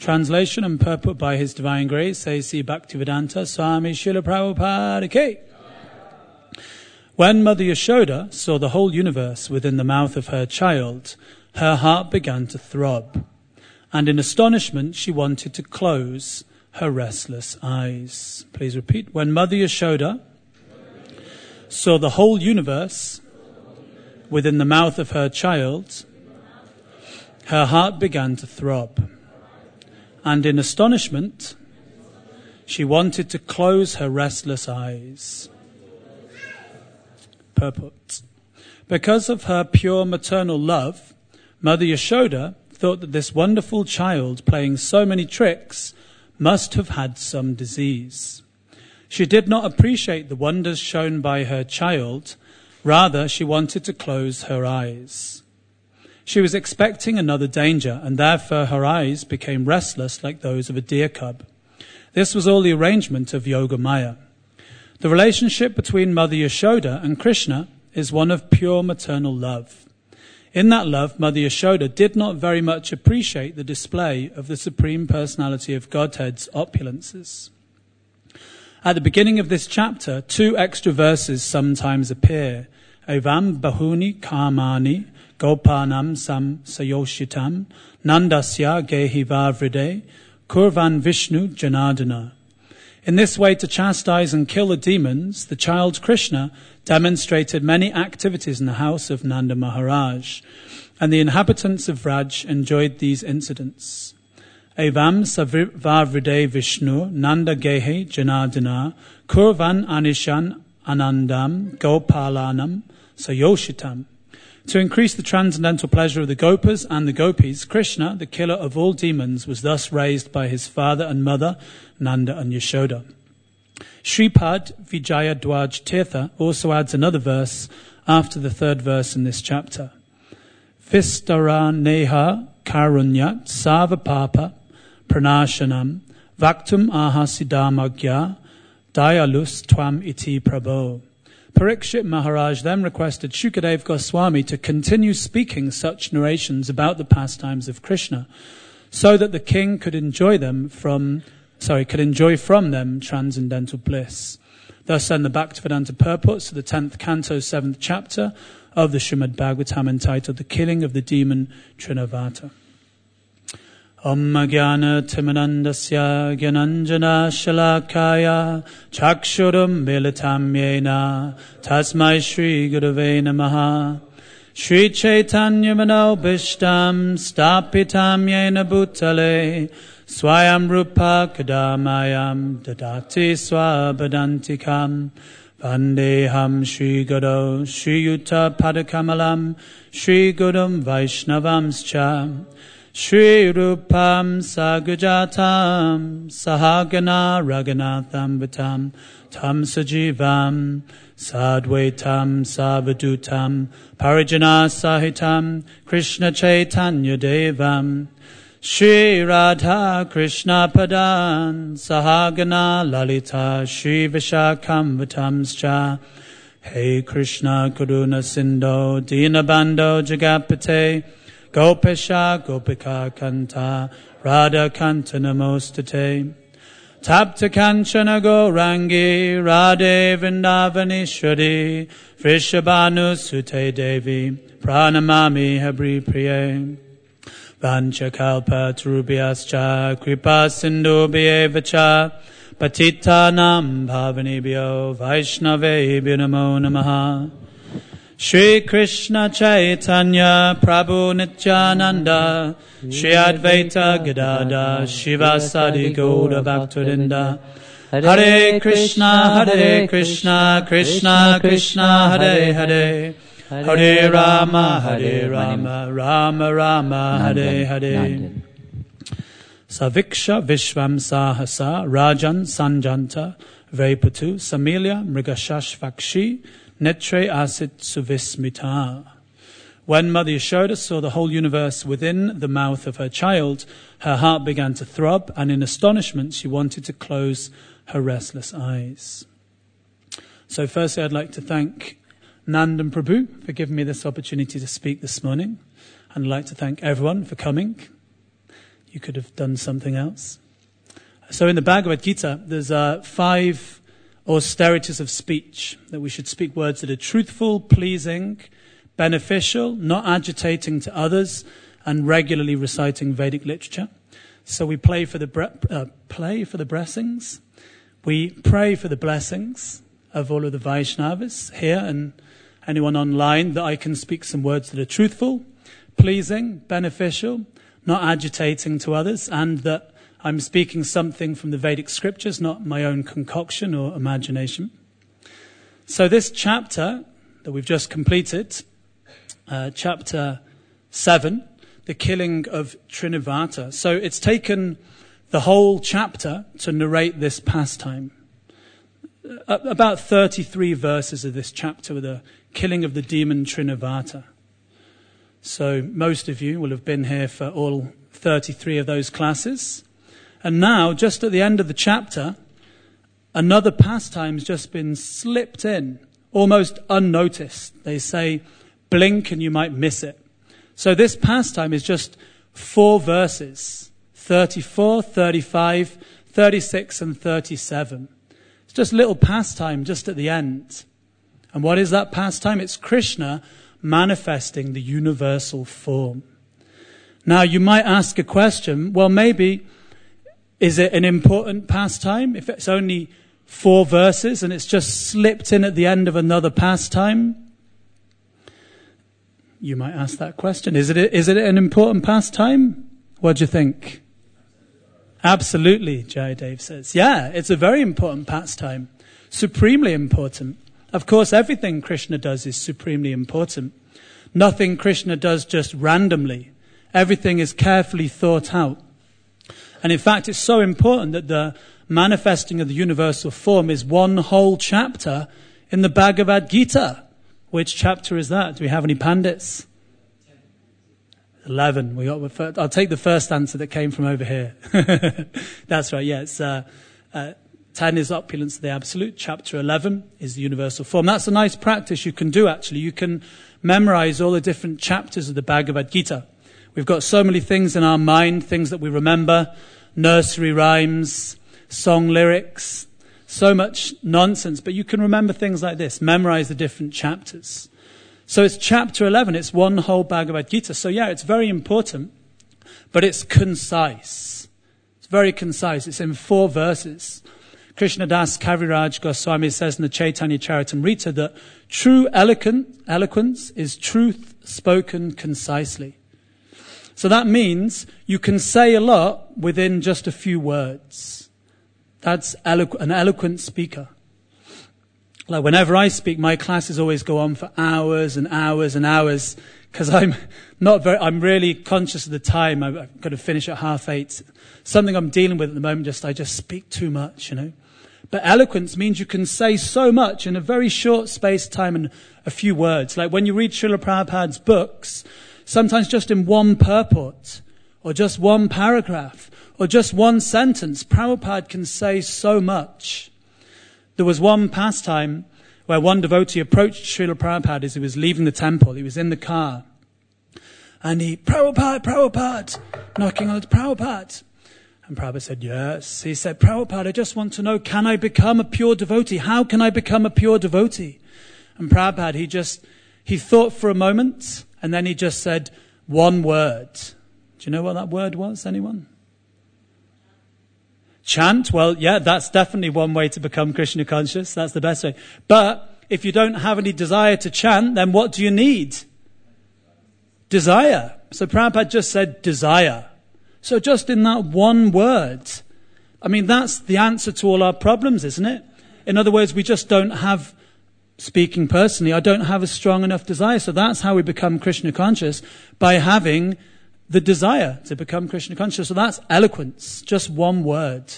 Translation and purport by His Divine Grace, A.C. Bhaktivedanta Swami Srila Prabhupada Ki. When Mother Yashoda saw the whole universe within the mouth of her child, her heart began to throb, and in astonishment she wanted to close her restless eyes. Please repeat. When Mother Yashoda saw the whole universe within the mouth of her child, her heart began to throb, and in astonishment she wanted to close her restless eyes. Purport. Because of her pure maternal love, Mother Yashoda thought that this wonderful child playing so many tricks must have had some disease. She did not appreciate the wonders shown by her child. Rather, she wanted to close her eyes. She was expecting another danger, and therefore her eyes became restless like those of a deer cub. This was all the arrangement of Yoga Maya. The relationship between Mother Yashoda and Krishna is one of pure maternal love. In that love, Mother Yashoda did not very much appreciate the display of the Supreme Personality of Godhead's opulences. At the beginning of this chapter, 2 extra verses sometimes appear. Evam bahuni kamani gopanam sam sayoshitam nandasya gehiva vride kurvan Vishnu janardana. In this way, to chastise and kill the demons, the child Krishna demonstrated many activities in the house of Nanda Maharaj, and the inhabitants of Vraj enjoyed these incidents. Evam savride Vishnu Nanda Gehe Janardana Kurvan Anishan Anandam Gopalanam Sayoshitam. To increase the transcendental pleasure of the Gopas and the Gopis, Krishna, the killer of all demons, was thus raised by his father and mother, Nanda and Yashoda. Shripad Vijaya Dwaj Tirtha also adds another verse after the 3rd verse in this chapter. Vistara Neha Karunyat Savapapa Pranashanam Vaktum Aha Siddhamagya Dayalus Tvam Iti Prabho. Parikshit Maharaj then requested Shukadev Goswami to continue speaking such narrations about the pastimes of Krishna, so that the king could enjoy from them transcendental bliss. Thus end the Bhaktivedanta purports to the 10th canto, 7th chapter of the Srimad Bhagavatam, entitled The Killing of the Demon Trinavata. Om Jnana Timanandasya Gyananjana Shalakaya Chakshuram Militam Yena Tasmai Shri Gurave Namaha Shri Chaitanya Manobishtam Stapitam Yena Bhutale Swayam Rupa Kadamayam Dadati Swabadantikam Vandeham Shri Guru Shri Yuta Padakamalam Shri Gurum Vaishnavamscha Shri Rupam Sagujatam Sahagana Raghunatham Vitam Tam Sajivam Sadvaitam Savadutam Parijana Sahitam Krishna Chaitanya Devam Shri Radha Krishna Padan Sahagana Lalita Shri Vishakam Vitamscha Hey Krishna Karuna Sindho Dinabando Jagapate Gopesha Gopika Kanta Radha Kanta Namostate Tapta Kanchana Gaurangi Radhe Vrindavaneshwari Vrishabhanu Sute Devi Pranamami Habri Priye Vanchakalpa Tarubhyascha Kripa Sindhubhyevacha Patitanam Bhavanebhyo Vaishnavebhyo Namo Namaha Shri Krishna Chaitanya Prabhu Nityananda Shri Advaita Gadada Shivasadi Gauda Bhaktivinoda Hare Krishna Krishna Krishna Hare Hare Hare Rama Rama Rama Hare Hare Saviksha Vishvam Sahasa Rajan Sanjanta Vaipatu Samilya Mrigashashvakshi Netre Asit Suvismita. When Mother Yashoda saw the whole universe within the mouth of her child, her heart began to throb, and in astonishment she wanted to close her restless eyes. So firstly, I'd like to thank Nandan Prabhu for giving me this opportunity to speak this morning. And I'd like to thank everyone for coming. You could have done something else. So in the Bhagavad Gita, there's 5 austerities of speech, that we should speak words that are truthful, pleasing, beneficial, not agitating to others, and regularly reciting Vedic literature. So we play for the blessings. We pray for the blessings of all of the Vaishnavas here and anyone online, that I can speak some words that are truthful, pleasing, beneficial, not agitating to others, and that I'm speaking something from the Vedic scriptures, not my own concoction or imagination. So this chapter that we've just completed, chapter 7, the killing of Trinavarta. So it's taken the whole chapter to narrate this pastime. About 33 verses of this chapter were the killing of the demon Trinavarta. So most of you will have been here for all 33 of those classes. And now, just at the end of the chapter, another pastime's just been slipped in, almost unnoticed. They say, blink and you might miss it. So this pastime is just 4 verses, 34, 35, 36 and 37. It's just a little pastime just at the end. And what is that pastime? It's Krishna manifesting the universal form. Now you might ask a question, well maybe, is it an important pastime if it's only 4 verses and it's just slipped in at the end of another pastime? You might ask that question. Is it an important pastime? What do you think? Absolutely, Jayadev says. Yeah, it's a very important pastime. Supremely important. Of course, everything Krishna does is supremely important. Nothing Krishna does just randomly. Everything is carefully thought out. And in fact, it's so important that the manifesting of the universal form is one whole chapter in the Bhagavad Gita. Which chapter is that? Do we have any pandits? 11. I'll take the first answer that came from over here. That's right, yeah. It's 10 is opulence of the absolute. Chapter 11 is the universal form. That's a nice practice you can do, actually. You can memorize all the different chapters of the Bhagavad Gita. We've got so many things in our mind, things that we remember, nursery rhymes, song lyrics, so much nonsense, but you can remember things like this, memorize the different chapters. So it's chapter 11, it's one whole Bhagavad Gita. So yeah, it's very important, but it's concise. It's very concise, it's in 4 verses. Krishnadas Kaviraj Goswami says in the Chaitanya Charitamrita that true eloquence is truth spoken concisely. So that means you can say a lot within just a few words. That's an eloquent speaker. Like whenever I speak, my classes always go on for hours and hours and hours because I'm really conscious of the time. I've got to finish at 8:30. Something I'm dealing with at the moment, I just speak too much, you know. But eloquence means you can say so much in a very short space of time and a few words. Like when you read Srila Prabhupada's books, sometimes just in one purport or just one paragraph or just one sentence, Prabhupada can say so much. There was one pastime where one devotee approached Srila Prabhupada as he was leaving the temple. He was in the car. And Prabhupada, knocking on the Prabhupada. And Prabhupada said, yes. He said, Prabhupada, I just want to know, can I become a pure devotee? How can I become a pure devotee? And Prabhupada, he thought for a moment, and then he just said one word. Do you know what that word was, anyone? Chant. Well, yeah, that's definitely one way to become Krishna conscious. That's the best way. But if you don't have any desire to chant, then what do you need? Desire. So Prabhupada just said desire. So just in that one word, I mean, that's the answer to all our problems, isn't it? In other words, we just don't have, speaking personally, I don't have a strong enough desire. So that's how we become Krishna conscious, by having the desire to become Krishna conscious. So that's eloquence, just one word.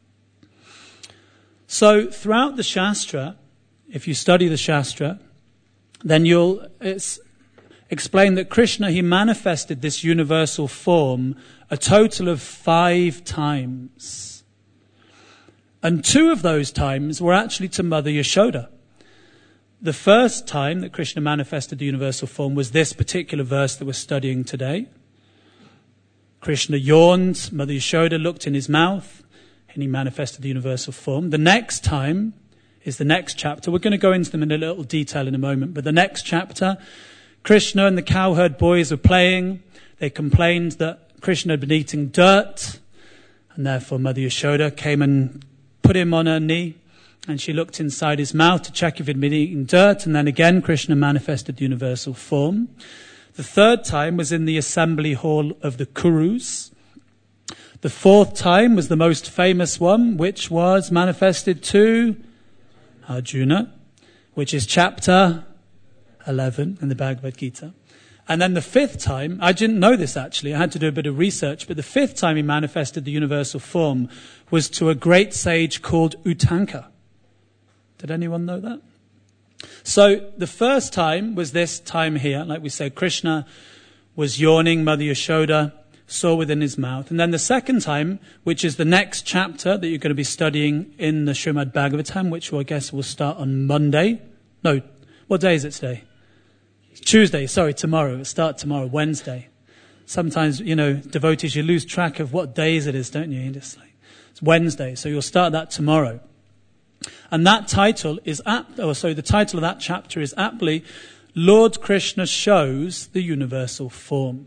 So throughout the Shastra, if you study the Shastra, then it's explained that Krishna, he manifested this universal form a total of 5 times. And 2 of those times were actually to Mother Yashoda. The first time that Krishna manifested the universal form was this particular verse that we're studying today. Krishna yawned, Mother Yashoda looked in his mouth, and he manifested the universal form. The next time is the next chapter. We're going to go into them in a little detail in a moment, but the next chapter, Krishna and the cowherd boys were playing. They complained that Krishna had been eating dirt, and therefore Mother Yashoda came and put him on her knee, and she looked inside his mouth to check if he'd been eating dirt, and then again Krishna manifested the universal form. The third time was in the assembly hall of the Kurus. The fourth time was the most famous one, which was manifested to Arjuna, which is chapter 11 in the Bhagavad Gita. And then the fifth time, I didn't know this actually, I had to do a bit of research, but the fifth time he manifested the universal form was to a great sage called Utanka. Did anyone know that? So the first time was this time here, like we said, Krishna was yawning, Mother Yashoda saw within his mouth. And then the second time, which is the next chapter that you're going to be studying in the Srimad Bhagavatam, which I guess will start on Monday. No, what day is it today? Tuesday, tomorrow. It'll start tomorrow, Wednesday. Sometimes, devotees, you lose track of what days it is, don't you? It's Wednesday, so you'll start that tomorrow. And that title is the title of that chapter is aptly, Lord Krishna shows the universal form.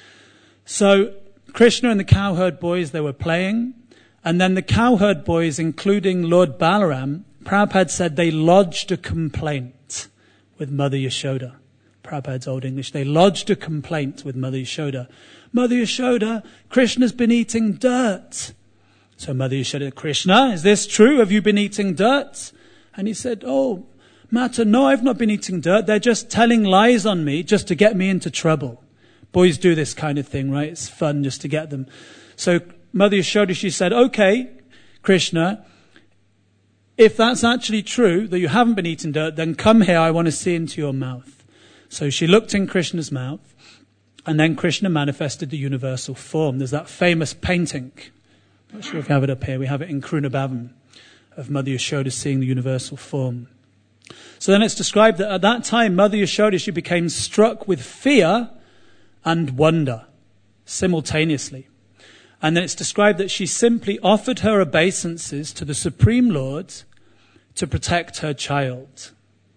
So Krishna and the cowherd boys, they were playing, and then the cowherd boys, including Lord Balaram, Prabhupada said they lodged a complaint with Mother Yashoda. Prabhupada's Old English. They lodged a complaint with Mother Yashoda. Mother Yashoda, Krishna's been eating dirt. So Mother Yashoda, Krishna, is this true? Have you been eating dirt? And he said, oh, Mata, no, I've not been eating dirt. They're just telling lies on me just to get me into trouble. Boys do this kind of thing, right? It's fun just to get them. So Mother Yashoda, she said, okay, Krishna, if that's actually true, that you haven't been eating dirt, then come here, I want to see into your mouth. So she looked in Krishna's mouth, and then Krishna manifested the universal form. There's that famous painting. I'm not sure if we have it up here. We have it in Krunabhavan of Mother Yashoda seeing the universal form. So then it's described that at that time, Mother Yashoda, she became struck with fear and wonder simultaneously. And then it's described that she simply offered her obeisances to the Supreme Lord to protect her child.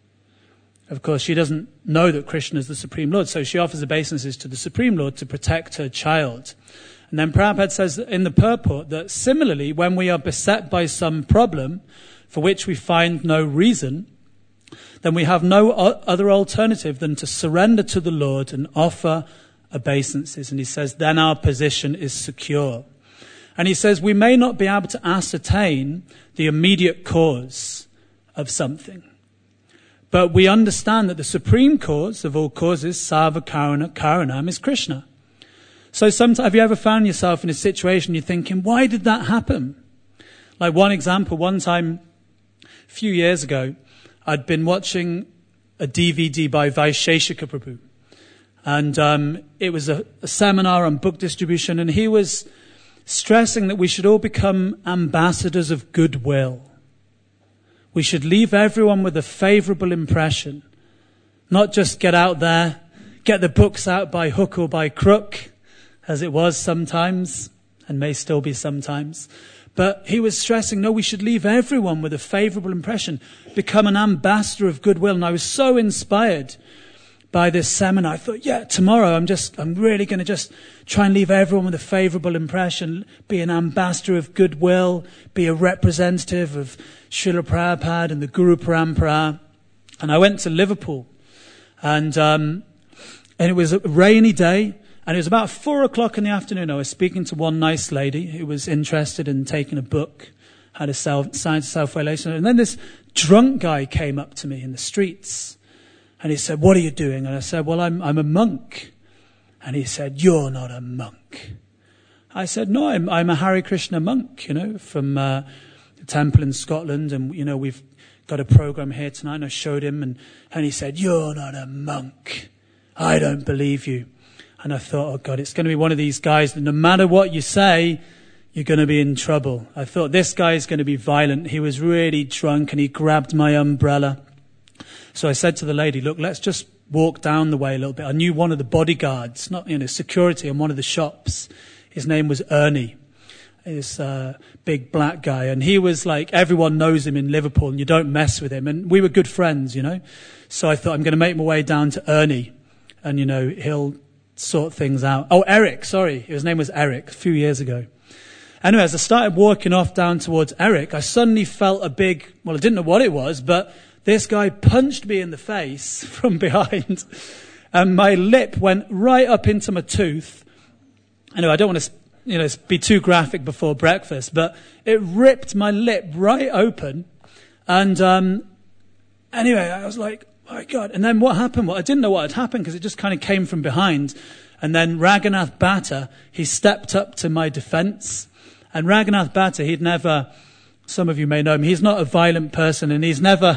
Of course, she doesn't know that Krishna is the Supreme Lord, so she offers obeisances to the Supreme Lord to protect her child. And then Prabhupada says in the purport that similarly, when we are beset by some problem for which we find no reason, then we have no other alternative than to surrender to the Lord and offer obeisances. And he says, then our position is secure. And he says, we may not be able to ascertain the immediate cause of something, but we understand that the supreme cause of all causes, Sarva Karanam, is Krishna. So sometimes, have you ever found yourself in a situation you're thinking, why did that happen? Like one example, one time, a few years ago, I'd been watching a DVD by Vaisheshika Prabhu. And it was a seminar on book distribution, and he was stressing that we should all become ambassadors of goodwill. We should leave everyone with a favorable impression, not just get out there, get the books out by hook or by crook, as it was sometimes, and may still be sometimes. But he was stressing, no, we should leave everyone with a favorable impression, become an ambassador of goodwill. And I was so inspired by this seminar. I thought, yeah, tomorrow I'm really going to just try and leave everyone with a favorable impression, be an ambassador of goodwill, be a representative of Srila Prabhupada and the Guru Parampara. And I went to Liverpool, and it was a rainy day, and it was about 4:00 in the afternoon. I was speaking to one nice lady who was interested in taking a book, had a science of self-revelation, and then this drunk guy came up to me in the streets. And he said, what are you doing? And I said, well, I'm a monk. And he said, you're not a monk. I said, no, I'm a Hare Krishna monk, from the temple in Scotland. And, we've got a program here tonight. And I showed him, and he said, you're not a monk. I don't believe you. And I thought, oh God, it's going to be one of these guys that no matter what you say, you're going to be in trouble. I thought, this guy is going to be violent. He was really drunk, and he grabbed my umbrella. So I said to the lady, look, let's just walk down the way a little bit. I knew one of the bodyguards, not security, in one of the shops His name was Ernie. This big black guy. And he was like, everyone knows him in Liverpool and you don't mess with him. And we were good friends, you know. So I thought, I'm going to make my way down to Ernie. And, you know, he'll sort things out. Oh, Eric, sorry. His name was Eric a few years ago. Anyway, as I started walking off down towards Eric, I suddenly felt I didn't know what it was, but this guy punched me in the face from behind. And my lip went right up into my tooth. Anyway, I don't want to be too graphic before breakfast, but it ripped my lip right open. And anyway, I was like, oh my God. And then what happened? Well, I didn't know what had happened because it just kind of came from behind. And then Raghunath Bhatta, he stepped up to my defense. And Raghunath Bhatta, some of you may know him, he's not a violent person, and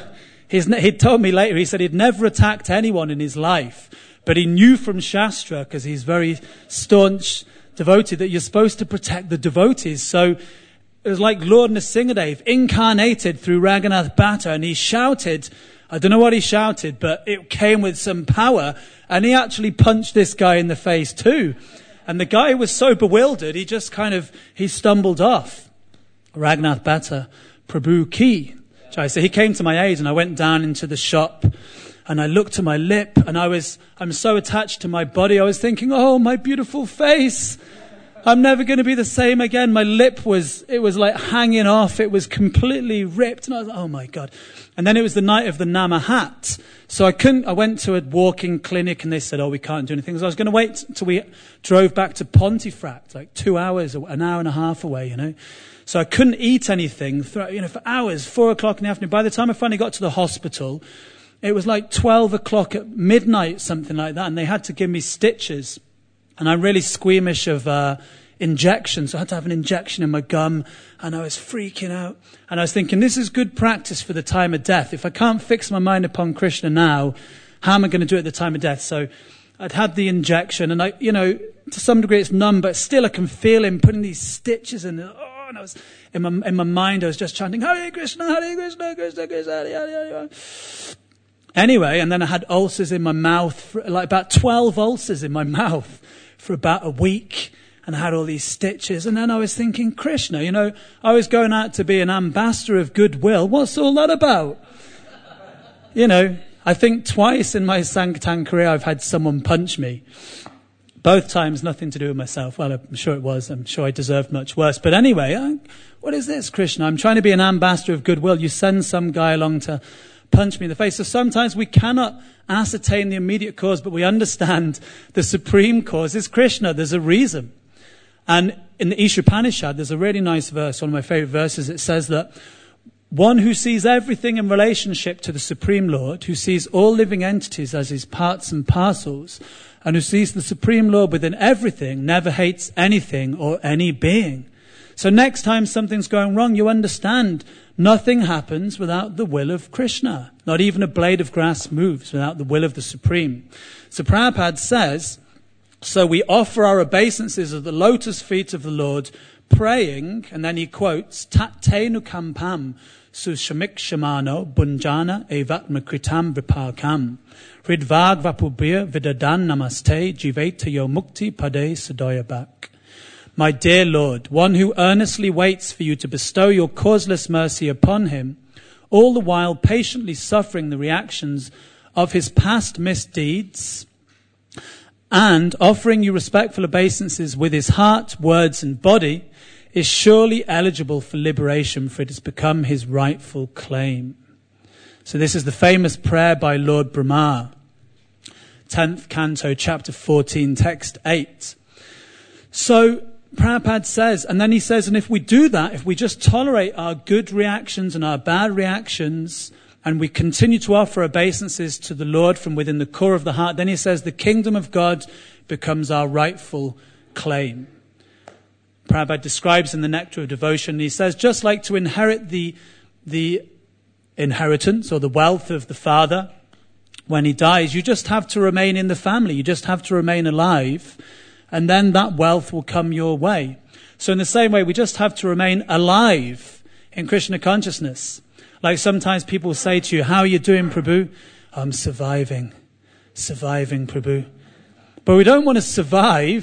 he'd told me later, he said he'd never attacked anyone in his life, but he knew from Shastra, because he's very staunch devotee, that you're supposed to protect the devotees. So it was like Lord Nrsingadev incarnated through Raghunath Bhatta, and he shouted, I don't know what he shouted, but it came with some power, and he actually punched this guy in the face too. And the guy was so bewildered, he stumbled off. Raghunath Bhatta, Prabhu Ki. So he came to my aid, and I went down into the shop, and I looked at my lip, and I'm so attached to my body. I was thinking, oh, my beautiful face. I'm never going to be the same again. My lip was like hanging off. It was completely ripped. And I was like, oh my God. And then it was the night of the Namahat. So I went to a walking clinic and they said, oh, we can't do anything. So I was going to wait until we drove back to Pontefract, like 2 hours, an hour and a half away, you know. So I couldn't eat anything, for hours, 4 o'clock in the afternoon. By the time I finally got to the hospital, it was like 12 o'clock at midnight, something like that. And they had to give me stitches. And I'm really squeamish of injections. So I had to have an injection in my gum, and I was freaking out. And I was thinking, this is good practice for the time of death. If I can't fix my mind upon Krishna now, how am I going to do it at the time of death? So I'd had the injection, and to some degree it's numb, but still I can feel him putting these stitches in. And I was in my mind, I was just chanting, Hare Krishna, Krishna Krishna, Hare Hare. Anyway, and then I had ulcers in my mouth, like about 12 ulcers in my mouth for about a week. And I had all these stitches. And then I was thinking, Krishna, I was going out to be an ambassador of goodwill. What's all that about? I think twice in my Sankirtan career I've had someone punch me. Both times nothing to do with myself. Well, I'm sure it was. I'm sure I deserved much worse. But anyway, what is this, Krishna? I'm trying to be an ambassador of goodwill. You send some guy along to punch me in the face. So sometimes we cannot ascertain the immediate cause, but we understand the supreme cause is Krishna. There's a reason. And in the Ishopanishad, there's a really nice verse, one of my favorite verses. It says that one who sees everything in relationship to the Supreme Lord, who sees all living entities as his parts and parcels, and who sees the Supreme Lord within everything, never hates anything or any being. So next time something's going wrong, you understand nothing happens without the will of Krishna. Not even a blade of grass moves without the will of the Supreme. So Prabhupada says, so we offer our obeisances at the lotus feet of the Lord, praying, and then he quotes, Tattenu kampam sushamik shamano bunjana evatmakritam vipakam hridvag vapubhya vidadan namaste jiveta yo mukti pade sadoyabak. My dear Lord, one who earnestly waits for you to bestow your causeless mercy upon him, all the while patiently suffering the reactions of his past misdeeds, and offering you respectful obeisances with his heart, words, and body, is surely eligible for liberation, for it has become his rightful claim. So this is the famous prayer by Lord Brahma, 10th canto, chapter 14, text 8. So Prabhupada says, and then he says, and if we do that, if we just tolerate our good reactions and our bad reactions, and we continue to offer obeisances to the Lord from within the core of the heart, then he says the kingdom of God becomes our rightful claim. Prabhupada describes in the Nectar of Devotion, he says, just like to inherit the inheritance or the wealth of the father when he dies, you just have to remain in the family. You just have to remain alive, and then that wealth will come your way. So in the same way, we just have to remain alive in Krishna consciousness. Like sometimes people say to you, how are you doing, Prabhu? I'm surviving, Prabhu. But we don't want to survive.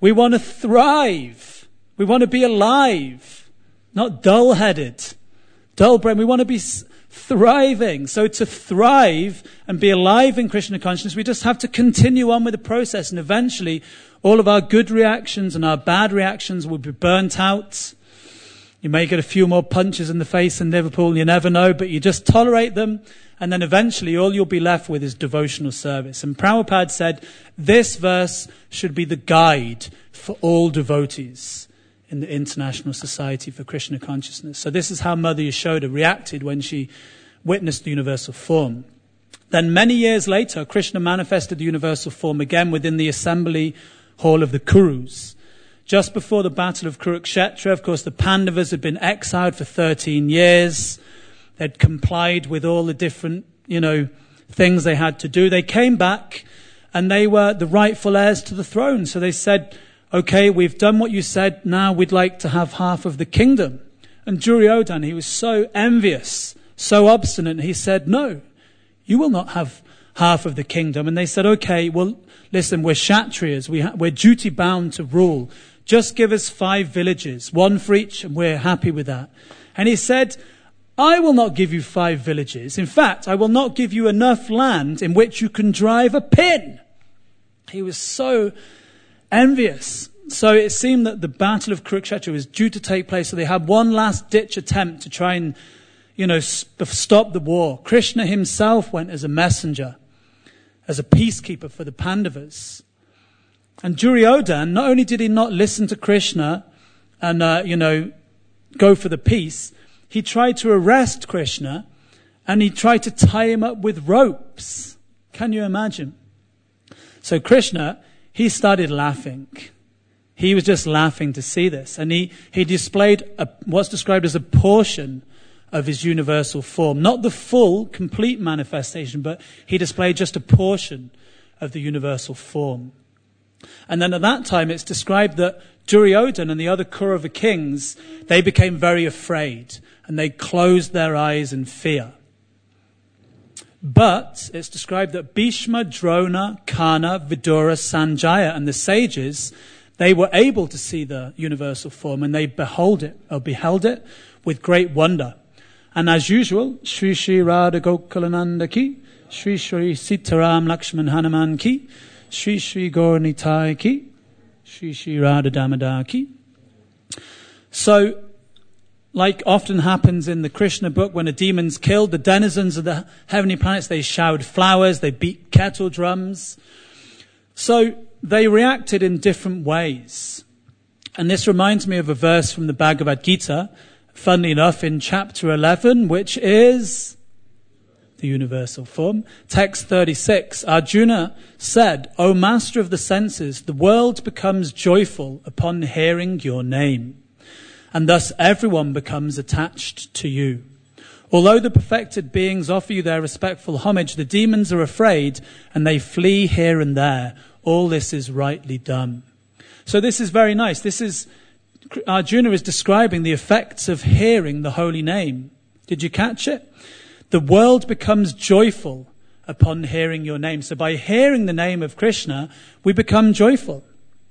We want to thrive. We want to be alive, not dull-headed, dull-brained. We want to be thriving. So to thrive and be alive in Krishna consciousness, we just have to continue on with the process. And eventually, all of our good reactions and our bad reactions will be burnt out. You may get a few more punches in the face in Liverpool, you never know, but you just tolerate them. And then eventually all you'll be left with is devotional service. And Prabhupada said, this verse should be the guide for all devotees in the International Society for Krishna Consciousness. So this is how Mother Yashoda reacted when she witnessed the universal form. Then many years later, Krishna manifested the universal form again within the assembly hall of the Kurus. Just before the battle of Kurukshetra, of course, the Pandavas had been exiled for 13 years. They'd complied with all the different, things they had to do. They came back and they were the rightful heirs to the throne. So they said, okay, we've done what you said. Now we'd like to have half of the kingdom. And Duryodhana, he was so envious, so obstinate. He said, no, you will not have half of the kingdom. And they said, okay, well, listen, we're Kshatriyas. We're duty bound to rule. Just give us 5 villages, 1 for each, and we're happy with that. And he said, I will not give you 5 villages. In fact, I will not give you enough land in which you can drive a pin. He was so envious. So it seemed that the battle of Kurukshetra was due to take place. So they had one last ditch attempt to try and, stop the war. Krishna himself went as a messenger, as a peacekeeper for the Pandavas. And Duryodhana, not only did he not listen to Krishna and, go for the peace, he tried to arrest Krishna and he tried to tie him up with ropes. Can you imagine? So Krishna, he started laughing. He was just laughing to see this. And he displayed what's described as a portion of his universal form. Not the full, complete manifestation, but he displayed just a portion of the universal form. And then at that time, it's described that Duryodhana and the other Kaurava kings, they became very afraid and they closed their eyes in fear. But it's described that Bhishma, Drona, Karna, Vidura, Sanjaya, and the sages, they were able to see the universal form and they beheld it with great wonder. And as usual, Shri Shri Radha Gokulananda ki, Shri Shri Sitaram Lakshman Hanuman ki, Shri Shri Gauranitai ki, Shri Shri Radha Damodar ki. So, like often happens in the Krishna book, when a demon's killed, the denizens of the heavenly planets, they showered flowers, they beat kettle drums. So they reacted in different ways. And this reminds me of a verse from the Bhagavad Gita, funnily enough, in chapter 11, which is the universal form. Text 36, Arjuna said, O master of the senses, the world becomes joyful upon hearing your name. And thus everyone becomes attached to you. Although the perfected beings offer you their respectful homage, the demons are afraid and they flee here and there. All this is rightly done. So this is very nice. Arjuna is describing the effects of hearing the holy name. Did you catch it? The world becomes joyful upon hearing your name. So by hearing the name of Krishna, we become joyful.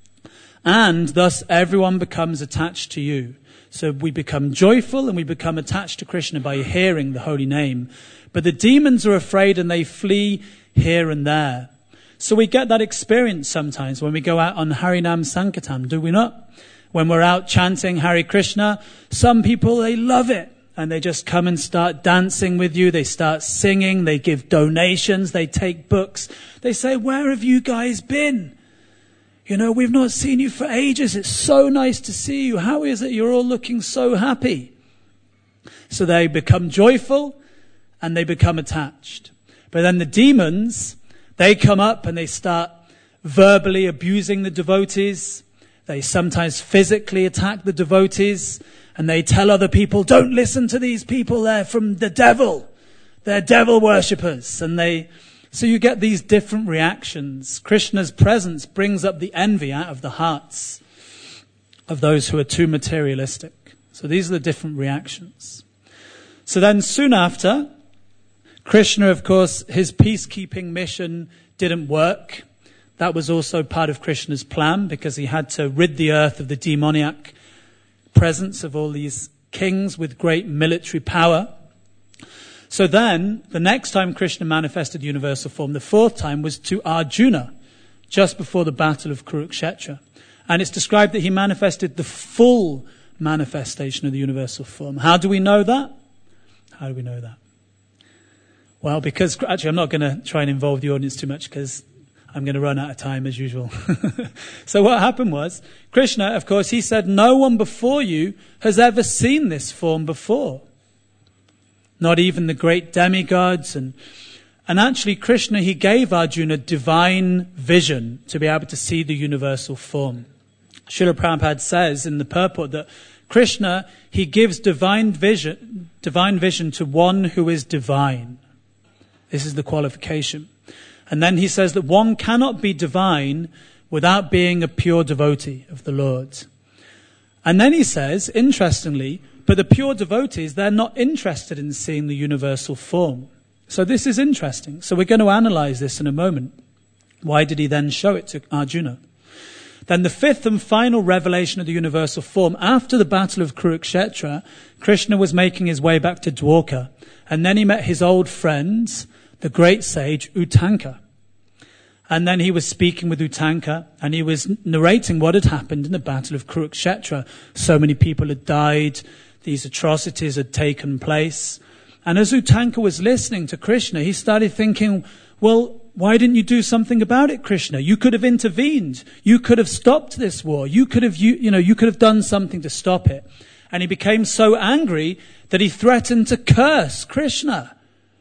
And thus everyone becomes attached to you. So we become joyful and we become attached to Krishna by hearing the holy name. But the demons are afraid and they flee here and there. So we get that experience sometimes when we go out on Harinam Sankirtan, do we not? When we're out chanting Hare Krishna, some people, they love it. And they just come and start dancing with you. They start singing. They give donations. They take books. They say, where have you guys been? We've not seen you for ages. It's so nice to see you. How is it you're all looking so happy? So they become joyful and they become attached. But then the demons, they come up and they start verbally abusing the devotees. They sometimes physically attack the devotees. And they tell other people, don't listen to these people. They're from the devil. They're devil worshippers. So you get these different reactions. Krishna's presence brings up the envy out of the hearts of those who are too materialistic. So these are the different reactions. So then soon after, Krishna, of course, his peacekeeping mission didn't work. That was also part of Krishna's plan, because he had to rid the earth of the demoniac presence of all these kings with great military power. So then, the next time Krishna manifested universal form, the fourth time, was to Arjuna, just before the battle of Kurukshetra. And it's described that he manifested the full manifestation of the universal form. How do we know that? How do we know that? Well, because, actually, I'm not going to try and involve the audience too much, because I'm going to run out of time as usual. So what happened was, Krishna, of course, he said, no one before you has ever seen this form before. Not even the great demigods. And actually, Krishna, he gave Arjuna divine vision to be able to see the universal form. Srila Prabhupada says in the purport that Krishna, he gives divine vision to one who is divine. This is the qualification. And then he says that one cannot be divine without being a pure devotee of the Lord. And then he says, interestingly, but the pure devotees, they're not interested in seeing the universal form. So this is interesting. So we're going to analyze this in a moment. Why did he then show it to Arjuna? Then the fifth and final revelation of the universal form, after the battle of Kurukshetra, Krishna was making his way back to Dwarka. And then he met his old friends, the great sage Uttanka. And then he was speaking with Uttanka, and he was narrating what had happened in the battle of Kurukshetra. So many people had died, these atrocities had taken place. And as Uttanka was listening to Krishna, he started thinking, well, why didn't you do something about it, Krishna? You could have intervened. You could have stopped this war. You could have done something to stop it. And he became so angry that he threatened to curse Krishna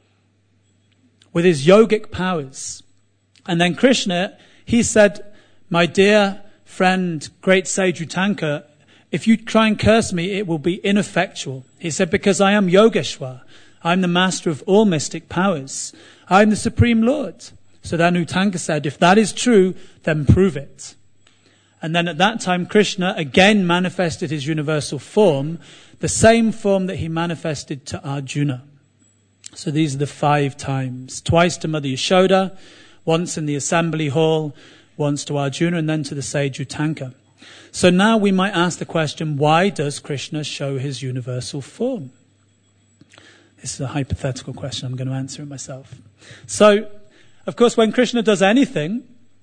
with his yogic powers. And then Krishna, he said, my dear friend, great sage Uttanka, if you try and curse me, it will be ineffectual. He said, because I am Yogeshwar. I'm the master of all mystic powers. I'm the Supreme Lord. So then Uttanka said, if that is true, then prove it. And then at that time, Krishna again manifested his universal form, the same form that he manifested to Arjuna. So these are the 5 times. Twice to Mother Yashoda, once in the assembly hall, once to Arjuna, and then to the sage Uttanka. So now we might ask the question, why does Krishna show his universal form? This is a hypothetical question. I'm going to answer it myself. So, of course, when Krishna does anything,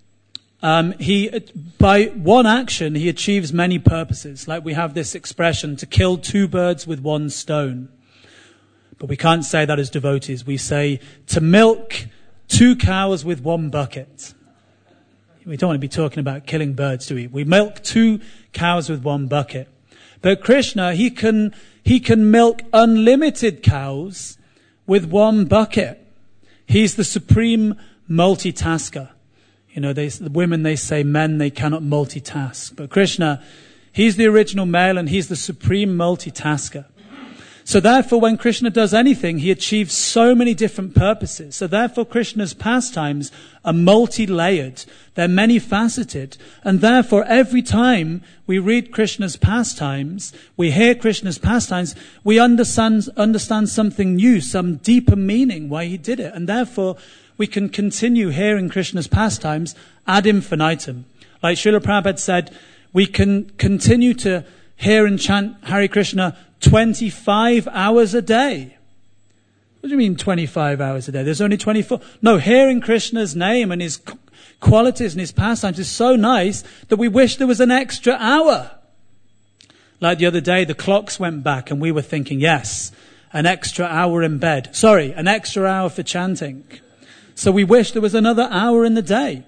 by one action, he achieves many purposes. Like we have this expression, to kill 2 birds with 1 stone. But we can't say that as devotees. We say, to milk 2 cows with 1 bucket. We don't want to be talking about killing birds, do we? We milk 2 cows with 1 bucket. But Krishna, he can milk unlimited cows with 1 bucket. He's the supreme multitasker. You know, the women, they say men, they cannot multitask. But Krishna, he's the original male and he's the supreme multitasker. So therefore, when Krishna does anything, he achieves so many different purposes. So therefore, Krishna's pastimes are multi-layered. They're many-faceted. And therefore, every time we read Krishna's pastimes, we hear Krishna's pastimes, we understand something new, some deeper meaning why he did it. And therefore, we can continue hearing Krishna's pastimes ad infinitum. Like Srila Prabhupada said, we can continue to hear and chant Hare Krishna 25 hours a day. What do you mean 25 hours a day? There's only 24. No, hearing Krishna's name and his qualities and his pastimes is so nice that we wish there was an extra hour. Like the other day, the clocks went back and we were thinking, yes, an extra hour in bed. Sorry, an extra hour for chanting. So we wish there was another hour in the day.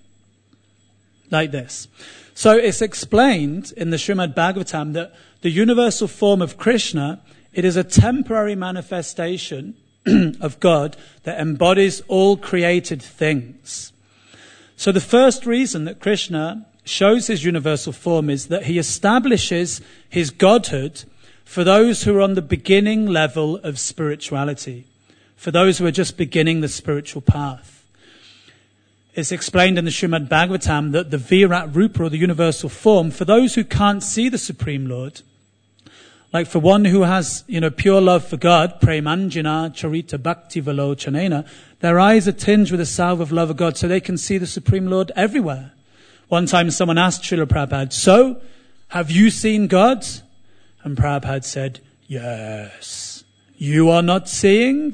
Like this. So it's explained in the Srimad Bhagavatam that the universal form of Krishna, it is a temporary manifestation of God that embodies all created things. So the first reason that Krishna shows his universal form is that he establishes his godhood for those who are on the beginning level of spirituality, for those who are just beginning the spiritual path. It's explained in the Srimad Bhagavatam that the Virat Rupa, or the universal form, for those who can't see the Supreme Lord, like for one who has, pure love for God, Premanjana Charita Bhakti Valochanena, Their eyes are tinged with the salve of love of God so they can see the Supreme Lord everywhere. One time someone asked Srila Prabhupada, so, have you seen God? And Prabhupada said, yes. You are not seeing?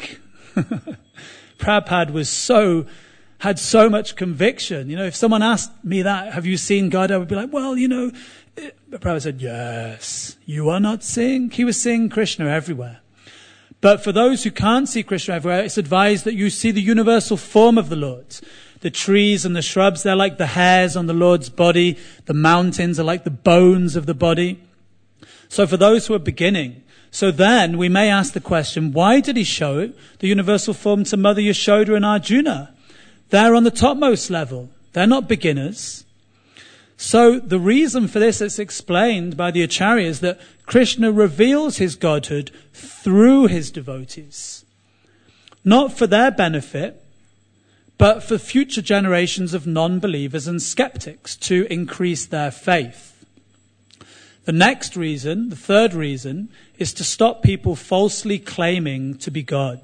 Prabhupada had so much conviction. If someone asked me that, have you seen God? I would be like, well, Prabhupada said, yes. You are not seeing? He was seeing Krishna everywhere. But for those who can't see Krishna everywhere, it's advised that you see the universal form of the Lord. The trees and the shrubs, they're like the hairs on the Lord's body. The mountains are like the bones of the body. So for those who are beginning, so then we may ask the question, why did he show the universal form to Mother Yashoda and Arjuna? They're on the topmost level. They're not beginners. So the reason for this is explained by the Acharyas that Krishna reveals his godhood through his devotees. Not for their benefit, but for future generations of non-believers and skeptics to increase their faith. The next reason, the third reason, is to stop people falsely claiming to be God.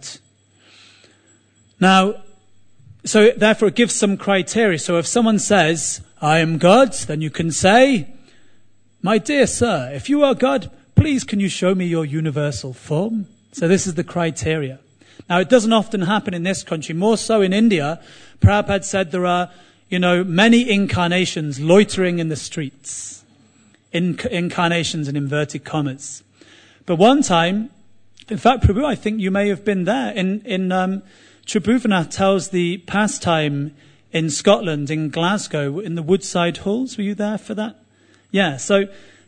Now, so therefore it gives some criteria. So if someone says, I am God, then you can say, my dear sir, if you are God, please can you show me your universal form? So this is the criteria. Now it doesn't often happen in this country, more so in India. Prabhupada said there are, many incarnations loitering in the streets. Incarnations in inverted commas. But one time, in fact, Prabhu, I think you may have been there. In Tribhuvannath tells the pastime in Scotland, in Glasgow, in the Woodside Halls. Were you there for that? Yeah, so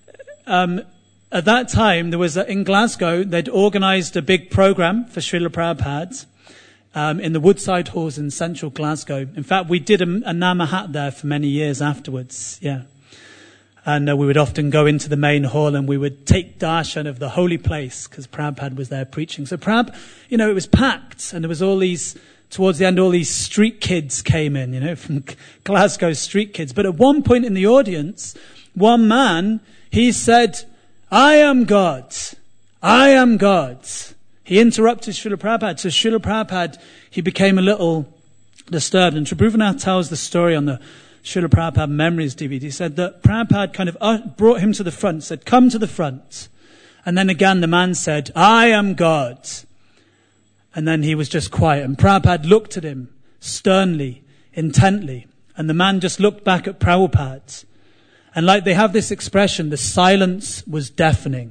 at that time, there was in Glasgow, they'd organised a big programme for Srila Prabhupada in the Woodside Halls in central Glasgow. In fact, we did a Namahat there for many years afterwards, yeah. And we would often go into the main hall and we would take darshan of the holy place because Prabhupada was there preaching. So it was packed and there was towards the end, all these street kids came in, from Glasgow street kids. But at one point in the audience, one man, he said, I am God. I am God. He interrupted Srila Prabhupada. So Srila Prabhupada, he became a little disturbed. And Tribhuvannath tells the story on the Srila Prabhupada Memories DVD. He said that Prabhupada kind of brought him to the front, said, come to the front. And then again the man said, I am God. And then he was just quiet. And Prabhupada looked at him sternly, intently. And the man just looked back at Prabhupada. And like they have this expression, the silence was deafening.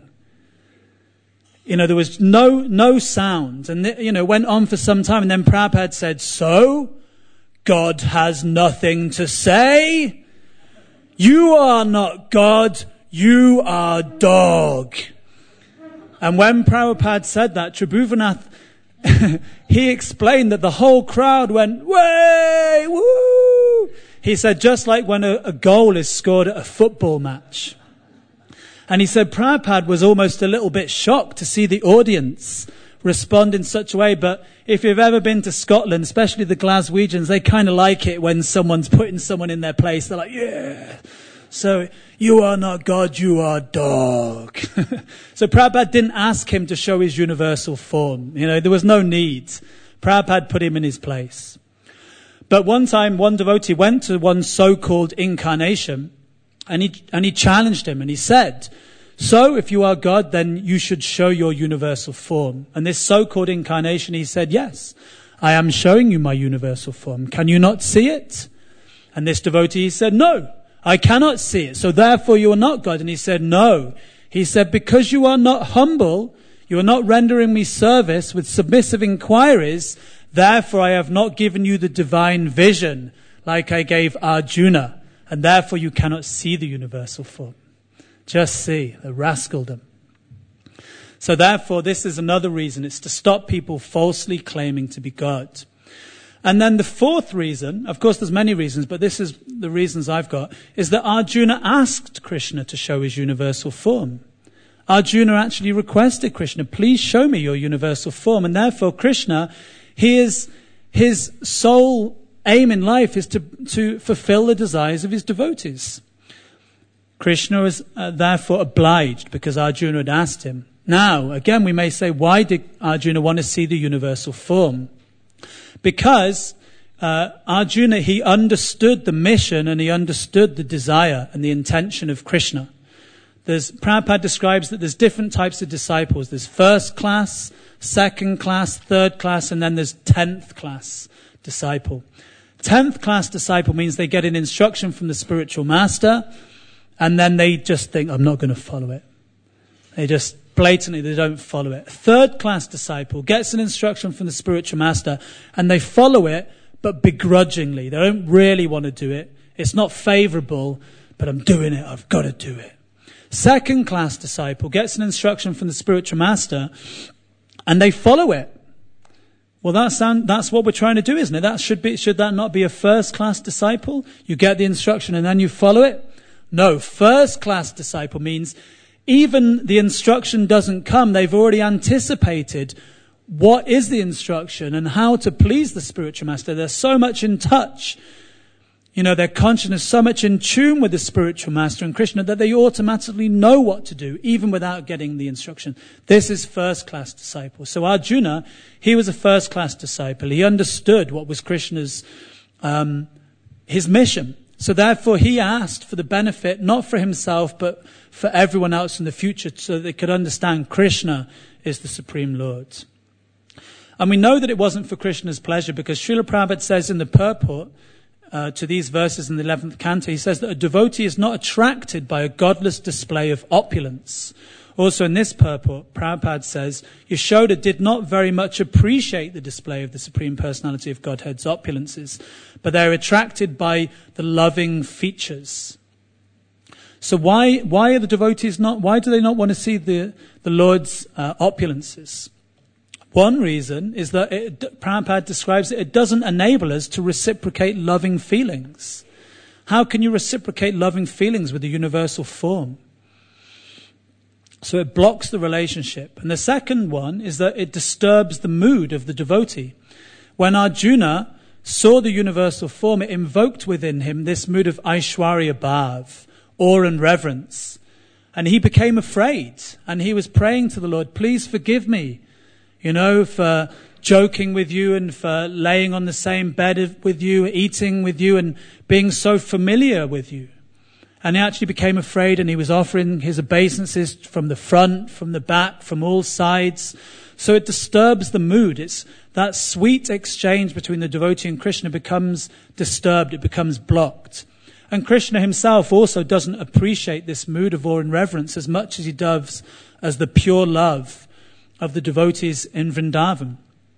There was no sound. And, went on for some time. And then Prabhupada said, so, God has nothing to say? You are not God, you are dog. And when Prabhupada said that, Tribhuvannath, he explained that the whole crowd went, way, woo! He said, just like when a goal is scored at a football match. And he said Prabhupada was almost a little bit shocked to see the audience respond in such a way. But if you've ever been to Scotland, especially the Glaswegians, they kind of like it when someone's putting someone in their place. They're like, yeah. So, you are not God, you are dog. So Prabhupada didn't ask him to show his universal form. There was no need. Prabhupada put him in his place. But one time, one devotee went to one so-called incarnation and he challenged him and he said, so if you are God, then you should show your universal form. And this so-called incarnation, he said, yes, I am showing you my universal form. Can you not see it? And this devotee said, no, I cannot see it. So therefore you are not God. And he said, no. He said, because you are not humble, you are not rendering me service with submissive inquiries, therefore I have not given you the divine vision like I gave Arjuna. And therefore you cannot see the universal form. Just see the rascaldom. So therefore, this is another reason. It's to stop people falsely claiming to be God. And then the fourth reason, of course there's many reasons, but this is the reasons I've got, is that Arjuna asked Krishna to show his universal form. Arjuna actually requested Krishna, please show me your universal form. And therefore Krishna, his sole aim in life is to fulfill the desires of his devotees. Krishna was therefore obliged because Arjuna had asked him. Now, again, we may say, why did Arjuna want to see the universal form? Because Arjuna, he understood the mission and he understood the desire and the intention of Krishna. Prabhupada describes that there's different types of disciples. There's first class, second class, third class, and then there's 10th class disciple. 10th class disciple means they get an instruction from the spiritual master, and then they just think, I'm not going to follow it. They just blatantly, they don't follow it. Third class disciple gets an instruction from the spiritual master, and they follow it, but begrudgingly. They don't really want to do it. It's not favorable, but I'm doing it. I've got to do it. Second class disciple gets an instruction from the spiritual master, and they follow it. Well, that's what we're trying to do, isn't it? Should that not be a first class disciple? You get the instruction and then you follow it? No, first class disciple means even the instruction doesn't come. They've already anticipated what is the instruction and how to please the spiritual master. They're so much in touch. Their consciousness so much in tune with the spiritual master and Krishna that they automatically know what to do, even without getting the instruction. This is first-class disciple. So Arjuna, he was a first-class disciple. He understood what was Krishna's, his mission. So therefore he asked for the benefit, not for himself, but for everyone else in the future, so that they could understand Krishna is the Supreme Lord. And we know that it wasn't for Krishna's pleasure, because Srila Prabhupada says in the purport, to these verses in the 11th canto, he says that a devotee is not attracted by a godless display of opulence. Also in this purport, Prabhupada says, Yashoda did not very much appreciate the display of the Supreme Personality of Godhead's opulences, but they're attracted by the loving features. So why are the devotees why do they not want to see the Lord's opulences? One reason is that Prabhupada describes it doesn't enable us to reciprocate loving feelings. How can you reciprocate loving feelings with the universal form? So it blocks the relationship. And the second one is that it disturbs the mood of the devotee. When Arjuna saw the universal form, it invoked within him this mood of Aishwarya Bhav, awe and reverence. And he became afraid. And he was praying to the Lord, please forgive me, for joking with you and for laying on the same bed with you, eating with you and being so familiar with you. And he actually became afraid, and he was offering his obeisances from the front, from the back, from all sides. So it disturbs the mood. It's that sweet exchange between the devotee and Krishna becomes disturbed. It becomes blocked. And Krishna himself also doesn't appreciate this mood of awe and reverence as much as he does as the pure love of the devotees in Vrindavan.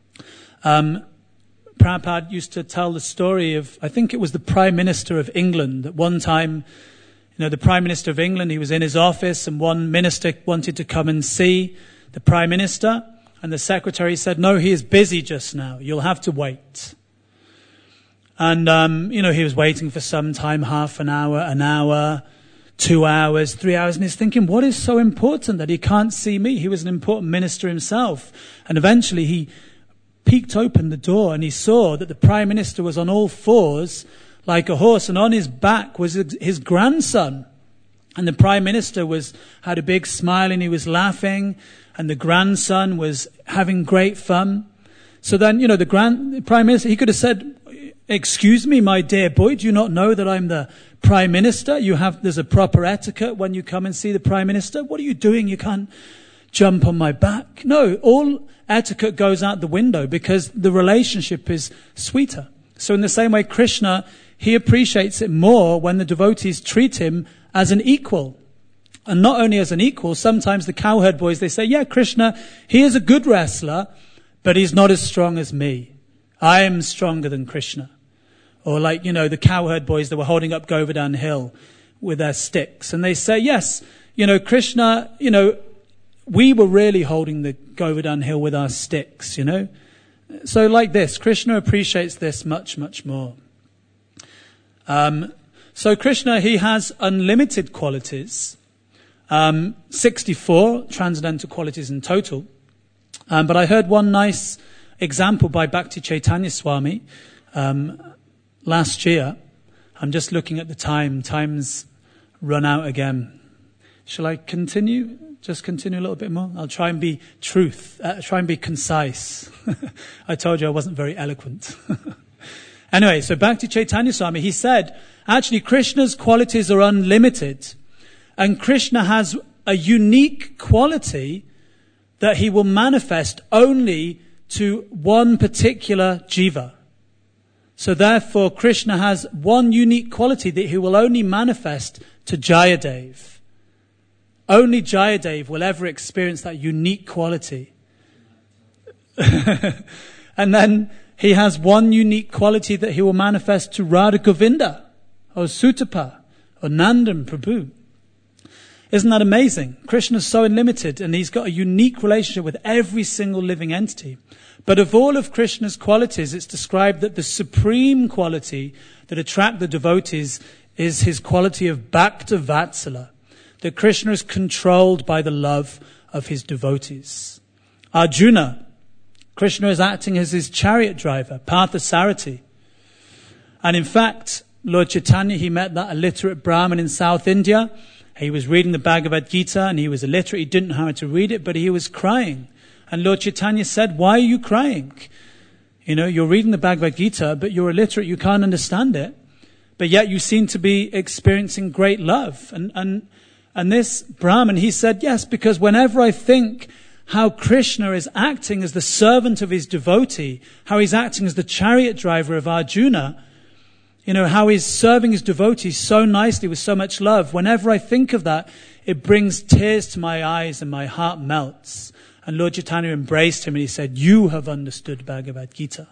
Prabhupada used to tell the story of, I think it was the Prime Minister of England. At one time, the Prime Minister of England, he was in his office, and one minister wanted to come and see the Prime Minister, and the secretary said, no, he is busy just now. You'll have to wait. And, he was waiting for some time, half an hour, 2 hours, 3 hours, and he's thinking, what is so important that he can't see me? He was an important minister himself. And eventually he peeked open the door and he saw that the Prime Minister was on all fours like a horse, and on his back was his grandson. And the Prime Minister had a big smile and he was laughing, and the grandson was having great fun. So then, the Prime Minister, he could have said, excuse me, my dear boy, do you not know that I'm the Prime Minister? There's a proper etiquette when you come and see the Prime Minister. What are you doing? You can't jump on my back. No, all etiquette goes out the window because the relationship is sweeter. So in the same way, Krishna, he appreciates it more when the devotees treat him as an equal. And not only as an equal, sometimes the cowherd boys, they say, yeah, Krishna, he is a good wrestler, but he's not as strong as me. I am stronger than Krishna. Or like, the cowherd boys that were holding up Govardhan Hill with their sticks. And they say, yes, Krishna, we were really holding the Govardhan Hill with our sticks, So like this, Krishna appreciates this much, much more. So Krishna, he has unlimited qualities, 64 transcendental qualities in total. But I heard one nice example by Bhakti Chaitanya Swami last year. I'm just looking at the time. Time's run out again. Shall I continue? Just continue a little bit more. I'll try and be try and be concise. I told you I wasn't very eloquent. Anyway, so back to Chaitanya Swami. He said, actually, Krishna's qualities are unlimited. And Krishna has a unique quality that he will manifest only to one particular jiva. So therefore, Krishna has one unique quality that he will only manifest to Jayadev. Only Jayadev will ever experience that unique quality. And then he has one unique quality that he will manifest to Radha Govinda, or Sutapa, or Nandan Prabhu. Isn't that amazing? Krishna is so unlimited, and he's got a unique relationship with every single living entity. But of all of Krishna's qualities, it's described that the supreme quality that attracts the devotees is his quality of Bhakta Vatsala, that Krishna is controlled by the love of his devotees. Arjuna, Krishna is acting as his chariot driver, Parthasarathi. And in fact, Lord Chaitanya, he met that illiterate Brahmin in South India. He was reading the Bhagavad Gita and he was illiterate. He didn't know how to read it, but he was crying. And Lord Chaitanya said, why are you crying? You know, you're reading the Bhagavad Gita, but you're illiterate. You can't understand it. But yet you seem to be experiencing great love. And this Brahmin, he said, yes, because whenever I think how Krishna is acting as the servant of his devotee, how he's acting as the chariot driver of Arjuna, you know, how he's serving his devotees so nicely with so much love. Whenever I think of that, it brings tears to my eyes and my heart melts. And Lord Chaitanya embraced him and he said, you have understood Bhagavad Gita.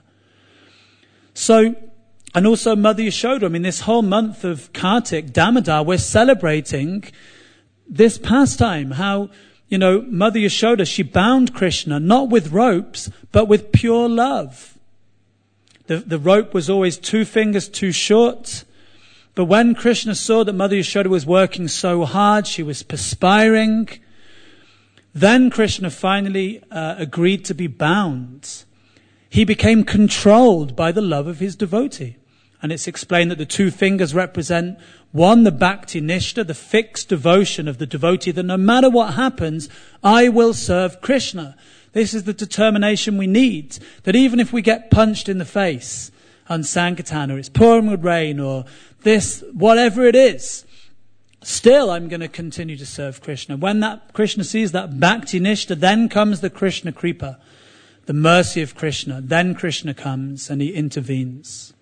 So, and also Mother Yashoda, I mean, this whole month of Kartik, Damodar, we're celebrating this pastime, how, you know, Mother Yashoda, she bound Krishna not with ropes, but with pure love. The rope was always 2 fingers too short. But when Krishna saw that Mother Yashoda was working so hard, she was perspiring, then Krishna finally agreed to be bound. He became controlled by the love of his devotee. And it's explained that the 2 fingers represent, one, the bhakti nishta, the fixed devotion of the devotee, that no matter what happens, I will serve Krishna. This is the determination we need, that even if we get punched in the face on Sankirtan, or it's pouring with rain, or this, whatever it is, still I'm going to continue to serve Krishna. When that Krishna sees that bhakti nishta, then comes the Krishna kripa, the mercy of Krishna. Then Krishna comes and he intervenes.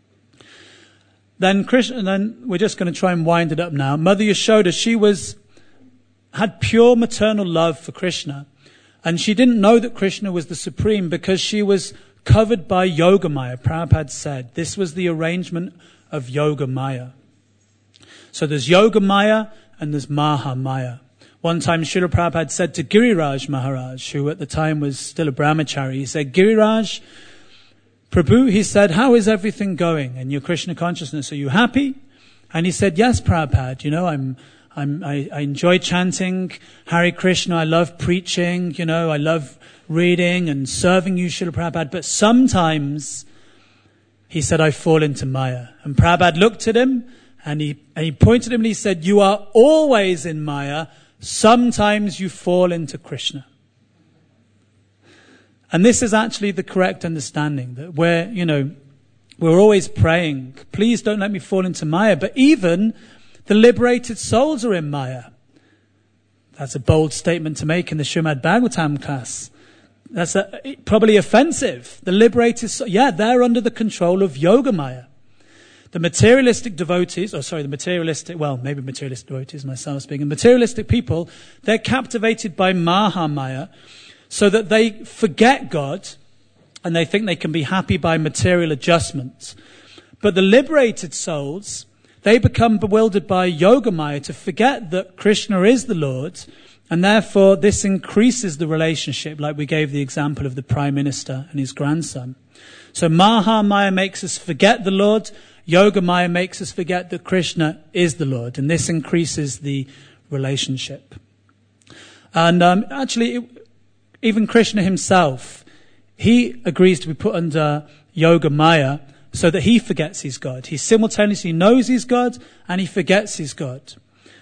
Then we're just going to try and wind it up now. Mother Yashoda, she had pure maternal love for Krishna. And she didn't know that Krishna was the Supreme because she was covered by Yogamaya. Prabhupada said this was the arrangement of Yogamaya. So there's Yogamaya and there's Mahamaya. One time Srila Prabhupada said to Giriraj Maharaj, who at the time was still a brahmachari, he said, Giriraj, Prabhu, he said, how is everything going in your Krishna consciousness? Are you happy? And he said, yes, Prabhupada, you know, I enjoy chanting Hare Krishna. I love preaching. You know, I love reading and serving you, Srila Prabhupada. But sometimes, he said, I fall into Maya. And Prabhupada looked at him and he pointed at him and he said, you are always in Maya. Sometimes you fall into Krishna. And this is actually the correct understanding, that we're always praying, please don't let me fall into Maya. But even the liberated souls are in Maya. That's a bold statement to make in the Srimad Bhagavatam class. That's probably offensive. The liberated souls, they're under the control of Yogamaya. The materialistic devotees, maybe materialistic devotees, myself speaking, materialistic people, they're captivated by Mahamaya so that they forget God and they think they can be happy by material adjustments. But the liberated souls, they become bewildered by Yogamaya to forget that Krishna is the Lord, and therefore this increases the relationship, like we gave the example of the Prime Minister and his grandson. So Mahamaya makes us forget the Lord, Yogamaya makes us forget that Krishna is the Lord, and this increases the relationship. And even Krishna himself, he agrees to be put under Yogamaya so that he forgets he's God. He simultaneously knows he's God and he forgets he's God.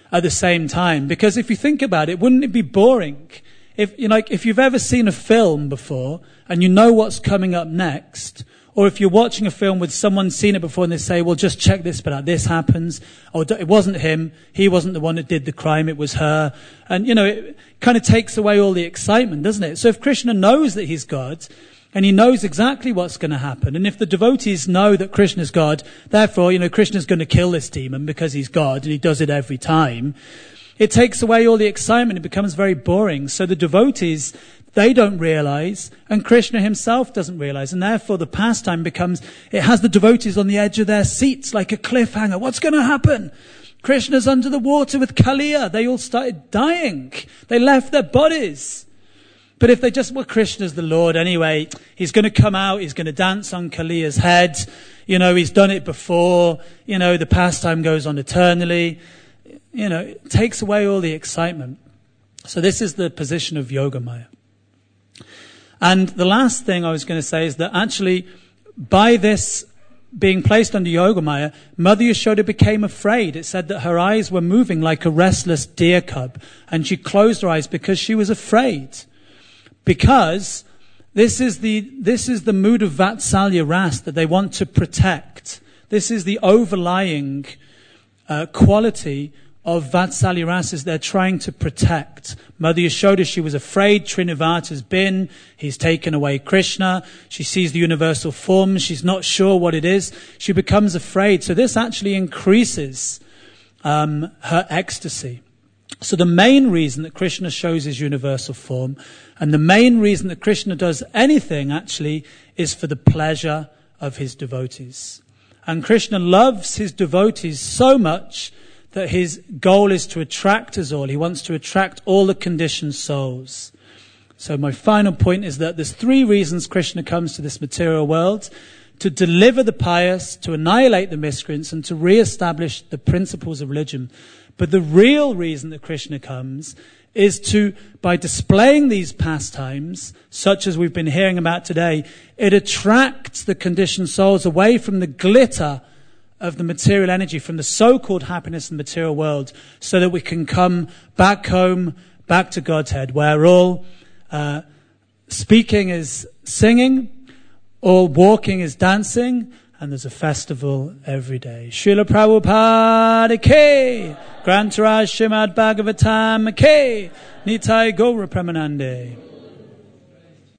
at the same time. Because if you think about it, wouldn't it be boring? If you've ever seen a film before and you know what's coming up next, or if you're watching a film with someone seen it before and they say, well, just check this bit out, this happens, or it wasn't him, he wasn't the one that did the crime, it was her. And, it kind of takes away all the excitement, doesn't it? So if Krishna knows that he's God, and he knows exactly what's going to happen, and if the devotees know that Krishna's God, therefore, Krishna's going to kill this demon because he's God, and he does it every time, it takes away all the excitement, it becomes very boring. So the devotees, they don't realize, and Krishna himself doesn't realize, and therefore the pastime it has the devotees on the edge of their seats like a cliffhanger. What's going to happen? Krishna's under the water with Kaliya. They all started dying. They left their bodies. But if they Krishna's the Lord anyway, he's going to come out, he's going to dance on Kaliya's head, he's done it before, the pastime goes on eternally, it takes away all the excitement. So this is the position of Yogamaya. And the last thing I was going to say is that actually, by this being placed under Yogamaya, Mother Yashoda became afraid. It said that her eyes were moving like a restless deer cub, and she closed her eyes because she was afraid. Because this is the mood of Vatsalya Ras that they want to protect. This is the overlying quality of Vatsalya Ras is they're trying to protect. Mother Yashoda, she was afraid. Srinivata's been. He's taken away Krishna. She sees the universal form. She's not sure what it is. She becomes afraid. So this actually increases her ecstasy. So the main reason that Krishna shows his universal form, and the main reason that Krishna does anything actually, is for the pleasure of his devotees. And Krishna loves his devotees so much that his goal is to attract us all. He wants to attract all the conditioned souls. So my final point is that there's 3 reasons Krishna comes to this material world: to deliver the pious, to annihilate the miscreants, and to re-establish the principles of religion. But the real reason that Krishna comes is by displaying these pastimes, such as we've been hearing about today, it attracts the conditioned souls away from the glitter of the material energy, from the so-called happiness in the material world, so that we can come back home, back to Godhead, where all speaking is singing, all walking is dancing, and there's a festival every day. Srila Prabhupada Ki, Grantaraj Srimad Bhagavatam Ki, Nitai Gaura Premanande.